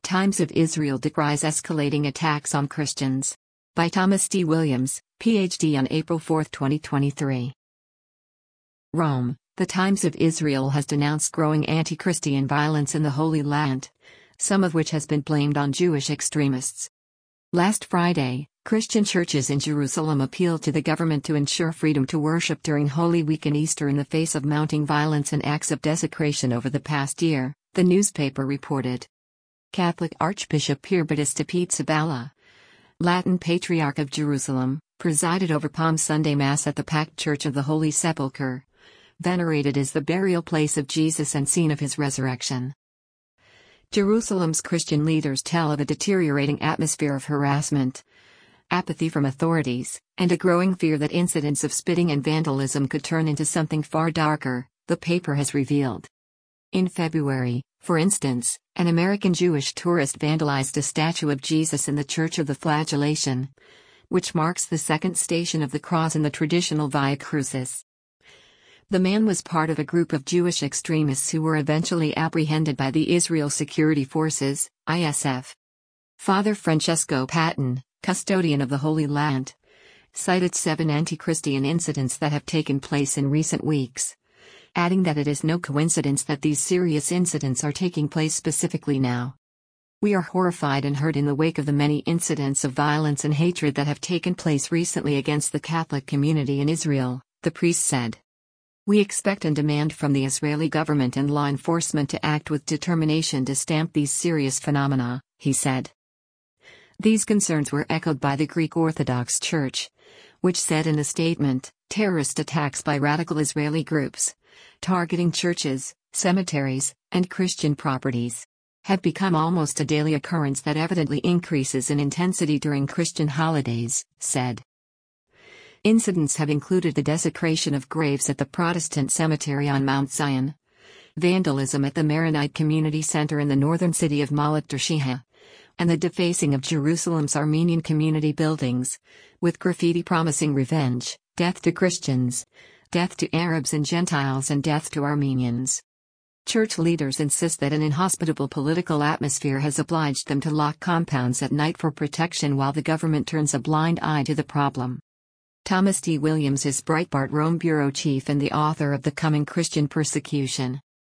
Times of Israel decries escalating attacks on Christians. By Thomas D. Williams, Ph.D. on April 4, 2023. Rome, the Times of Israel has denounced growing anti-Christian violence in the Holy Land, some of which has been blamed on Jewish extremists. Last Friday, Christian churches in Jerusalem appealed to the government to ensure freedom to worship during Holy Week and Easter in the face of mounting violence and acts of desecration over the past year, the newspaper reported. Catholic Archbishop Pier Battista Pizzaballa, Latin Patriarch of Jerusalem, presided over Palm Sunday Mass at the Packed Church of the Holy Sepulchre, venerated as the burial place of Jesus and scene of his resurrection. Jerusalem's Christian leaders tell of a deteriorating atmosphere of harassment, apathy from authorities, and a growing fear that incidents of spitting and vandalism could turn into something far darker, the paper has revealed. In February, for instance, an American Jewish tourist vandalized a statue of Jesus in the Church of the Flagellation, which marks the second station of the cross in the traditional Via Crucis. The man was part of a group of Jewish extremists who were eventually apprehended by the Israel Security Forces, ISF. Father Francesco Patton, custodian of the Holy Land, cited 7 anti-Christian incidents that have taken place in recent weeks, adding that it is no coincidence that these serious incidents are taking place specifically now. We are horrified and hurt in the wake of the many incidents of violence and hatred that have taken place recently against the Catholic community in Israel, the priest said. We expect and demand from the Israeli government and law enforcement to act with determination to stamp these serious phenomena, he said. These concerns were echoed by the Greek Orthodox Church, which said in a statement, terrorist attacks by radical Israeli groups, targeting churches, cemeteries, and Christian properties, have become almost a daily occurrence that evidently increases in intensity during Christian holidays, said. Incidents have included the desecration of graves at the Protestant cemetery on Mount Zion, vandalism at the Maronite Community Center in the northern city of Maalat Tarshiha, and the defacing of Jerusalem's Armenian community buildings, with graffiti promising revenge, death to Christians, death to Arabs and Gentiles, and death to Armenians. Church leaders insist that an inhospitable political atmosphere has obliged them to lock compounds at night for protection while the government turns a blind eye to the problem. Thomas D. Williams is Breitbart Rome bureau chief and the author of The Coming Christian Persecution.